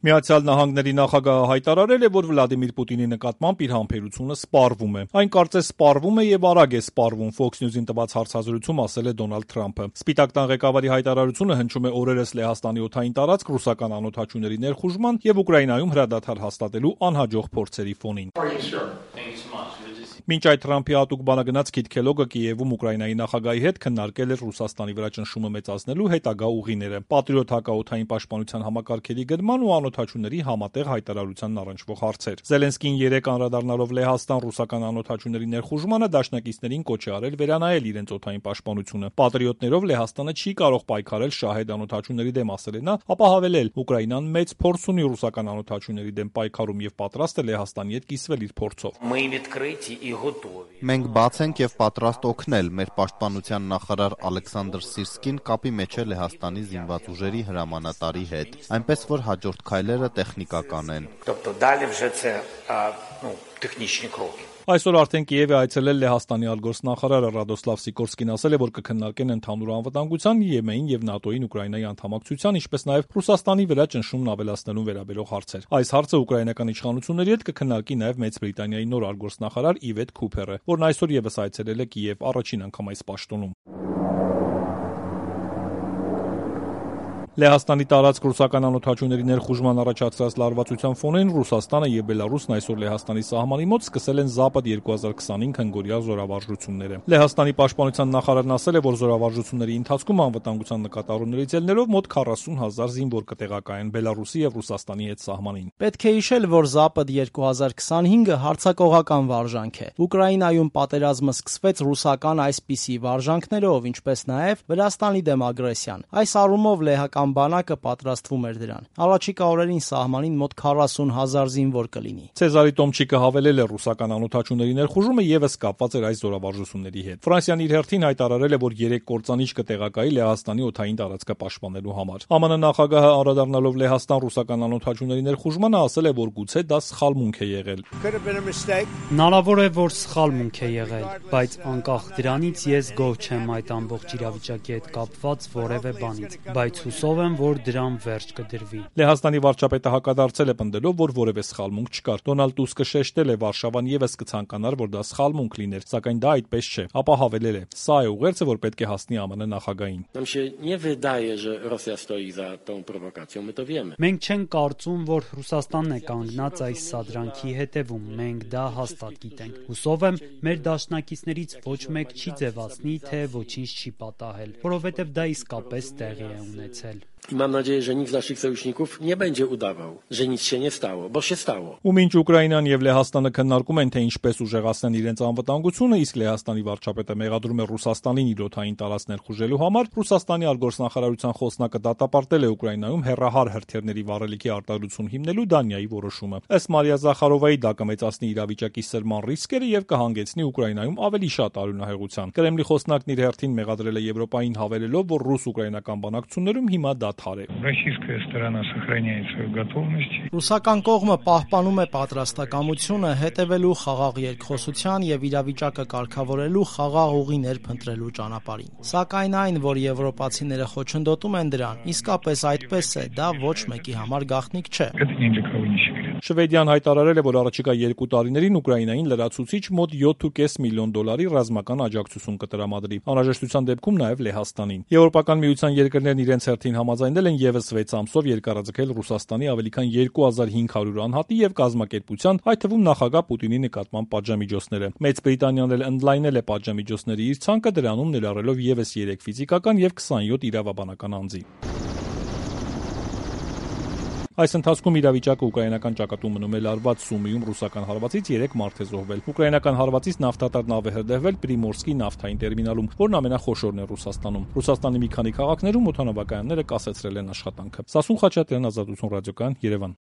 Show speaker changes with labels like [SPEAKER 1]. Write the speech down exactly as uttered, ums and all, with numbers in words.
[SPEAKER 1] Միացյալ Նահանգների նախագահը հայտարարել է, որ Վլադիմիր Պուտինի նկատմամբ իր համբերությունը սպառվում է։ Այն կարծես սպառվում է եւ արագ է սպառվում, Fox News-ին տված հարցազրույցում ասել է Դոնալդ Թրամփը։ Սպիտակ տան ղեկավարի հայտարարությունը հնչում է օրերս Լեհաստանի օդային տարածք ռուսական անօդաչուների ներխուժման եւ Ուկրաինայում հրադադար հաստատելու անհաջող փորձերի ֆոնին։ Մինչ այդ Թրամփի հատուկ բանագնաց Քիթ Քելոգը Կիևում Ուկրաինայի նախագահի հետ քննարկել էր Ռուսաստանի վրա ճնշումը մեծացնելու հետագա ուղիները, Պատրիոտ հակաօդային պաշտպանության համակարգերի գնման ու անօդաչուների համատեղ հայտարարությանն առնչվող հարցեր։ Զելենսկին երեկ անդրադառնալով Լեհաստան ռուսական անօդաչուների ներխուժմանը դաշնակիցներին կոչ է արել վերանայել իրենց օդային պաշտպանությունը։ Պատրիոտներով Լեհաստանը չի կարող պայքարել շահեդ անօդաչուների դեմ, ասել է նա, ապա հավելել. Ուկրաինան մեծ փորձ ունի ռուսական անօդաչուների դեմ պայքարում եւ պատրաստ է Լեհաստանի հետ կիսվել իր փորձով։
[SPEAKER 2] Մենք բաց ենք եւ պատրաստ օգնել։ Մեր պաշտպանության նախարար Ալեքսանդր Սիրսկին կապի մեջ է Լեհաստանի զինված ուժերի հրամանատարի հետ, այնպես որ հաջորդ քայլերը տեխնիկական են։
[SPEAKER 1] Այսօր արդեն Կիև է այցելել Լեհաստանի արտգործնախարարը Ռադոսլավ Սիկորսկին, ասել է, որ կքննարկեն ընդհանուր անվտանգության, Եմեին եւ ՆԱՏՕ-ին Ուկրաինայի անդամակցության, ինչպես նաեւ Ռուսաստանի վրա ճնշումն ավելացնելուն վերաբերող հարցեր։ Այս հարցը ուկրաինական իշխանությունների հետ կքննարկի նաեւ Մեծ Բրիտանիայի նոր արտգործնախարար Իվետ Քուփերը, որն այսօր եւս այցելել է Կիև առաջին անգամ այս պաշտոնում։ Լեհաստանի տարածք ռուսական անօդաչուների ներխուժման առաջացրած լարվածության ֆոնին Ռուսաստանը եւ Բելարուսն այսօր Լեհաստանի սահմանի մոտ սկսել են Զապադ երկու հազար քսանհինգ հնգօրյա զորավարժությունները։ Լեհաստանի պաշտպանության նախարարն ասել է, որ զորավարժությունների ընթացքում անվտանգության նկատառումներից ելնելով մոտ քառասուն հազար զինվոր կտեղակայեն Բելարուսի եւ Ռուսաստանի հետ սահմանին։
[SPEAKER 3] Պետք է հիշել, որ Զապադ երկու հազար քսանհինգը հարձակողական վարժանք է։ Ուկրաինայում պատերազմը սկսվեց ռուսական այսպիսի վարժանքներով, ինչպես նաեւ Վրաստանի դեմ ագրեսիան։ Այս առումով լեհական բանակը պատրաստվում էր դրան։ Առաջիկա օրերին սահմանին մոտ քառասուն հազար զինվոր կլինի։
[SPEAKER 1] Ցեզարի Տոմչիկը հավելել է, ռուսական անօդաչուների ներխուժումը եւս կապված էր այս զորավարժությունների հետ։ Ֆրանսիան իր հերթին հայտարարել է, որ երեք կործանիչ կտեղակայի Լեհաստանի օդային տարածքը պաշտպանելու համար։ ԱՄՆ նախագահը անդրադառնալով Լեհաստան ռուսական անօդաչուների ներխուժմանը ասել է, որ գուցե դա սխալմունք է եղել։
[SPEAKER 4] Հնարավոր է, որ սխալմունք է եղել, բայց անկախ դրանից ես գոհ չեմ այդ ամբողջ իրավիճակի հետ կապված որևէ բանից, բայց հուսով եմ, որ դրան վերջ կդրվի։
[SPEAKER 1] Լեհաստանի վարչապետը հակադարձել է պնդելով, որ որևէ սխալմունք չկար։ Դոնալդ Տուսկը շեշտել է, Վարշավան եւս կցանկանար, որ դա սխալմունք լիներ, սակայն դա այդպես չէ։ Ապա հավելել է. «Սա է ուղերձը, որ պետք է հասնի ԱՄՆ նախագահին»։
[SPEAKER 4] Մենք չենք կարծում, որ Ռուսաստանն է կանգնած այս սադրանքի հետևում, մենք դա հաստատ գիտենք։ Հուսով եմ, մեր դաշնակիցներից ոչ մեկ չի ձևացնի, թե ոչինչ չի պատահել, որովհետև դա իսկապես տեղի է ունեցել։
[SPEAKER 5] Mam nadzieję, że nikt z naszych sojuszników nie będzie udawał, że nic się nie stało, bo się stało.
[SPEAKER 1] Ու մինչ Ուկրաինան եւ Լեհաստանը քննարկում են, թե ինչպես ուժեղացնեն իրենց անվտանգությունը, իսկ Լեհաստանի վարչապետը մեղադրում է Ռուսաստանին իր օդային տարածք ներխուժելու համար, Ռուսաստանի արտգործնախարարության խոսնակը դատապարտել է Ուկրաինայում հեռահար հրթիռների վառելիքի արտադրություն հիմնելու Դանիայի որոշումը։ Ըստ Մարիա Զախարովայի, դա կմեծացնի իրավիճակի սրման ռիսկերը եւ կհանգեցնի Ուկրաինայում ավելի շատ արյունահեղության։ Կրեմլի խոսնակն իր հերթին մեղադրել է Եվրոպային, հավելելով, որ ռուս-ուկրաինական բանակցություններում հիմա դադար է։
[SPEAKER 6] Российская сторона сохраняет свою готовность.
[SPEAKER 3] Ռուսական կողմը պահպանում է պատրաստակամությունը հետևելու խաղաղ երկխոսության եւ իրավիճակը կարգավորելու խաղաղ ուղիներ փնտրելու ճանապարհին։ Սակայն այն, որ եվրոպացիները խոչընդոտում են դրան, իսկապես այդպես է, դա ոչ մեկի համար գաղտնիք չէ։
[SPEAKER 1] Շվեդիան հայտարարել է, որ առաջիկա երկու տարիներին Ուկրաինային լրացուցիչ մոտ յոթ կόμμα պենս միլիոն դոլարի ռազմական աջակցություն կտրամադրի, անհրաժեշտության դեպքում նաև Լեհաստանին։ Եվրոպական միության երկրներն իրենց հերթին համաձայնել են եւս վեց ամսով երկարաձգել Ռուսաստանի ավելի քան երկու հազար հինգ հարյուր անհատի եւ կազմակերպության, այդ թվում նախագահ Պուտինի նկատմամբ պատժամիջոցները։ Մեծ Բրիտանիան էլ ընդլայնել է պատժամիջոցների իր ցանկը, դրանում ներառելով եւս երեք ֆիզիկական եւ քսանյոթ իրավաբանական անձի։ Այս ընթացքում իրավիճակը ուկրաինական ճակատում մնում է լարված, Սումիում ռուսական հարվածից երեք մարդ է զոհվել։ Ուկրաինական հարվածից նավթատար նավ է հրդեհվել Պրիմորսկի նավթային տերմինալում, որն ամենախոշորն է Ռուսաստանում։ Ռուսաստանի մի քանի քաղաքներում օդանավակայանները կասեցրել են աշխատանքը։ Սասուն Խաչատրյան, Ազատություն ռադիոկայան, Երևան։